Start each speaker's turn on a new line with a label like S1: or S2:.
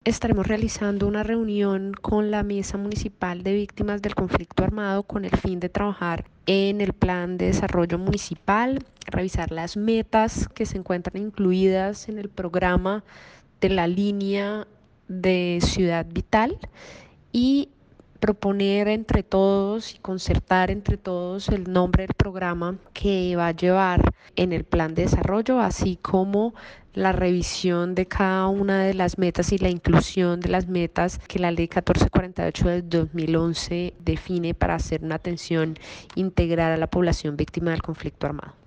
S1: estaremos realizando una reunión con la Mesa Municipal de Víctimas del Conflicto Armado con el fin de trabajar en el plan de desarrollo municipal, revisar las metas que se encuentran incluidas en el programa de la línea de Ciudad Vital y proponer entre todos y concertar entre todos el nombre del programa que va a llevar en el plan de desarrollo, así como la revisión de cada una de las metas y la inclusión de las metas que la Ley 1448 del 2011 define para hacer una atención integral a la población víctima del conflicto armado.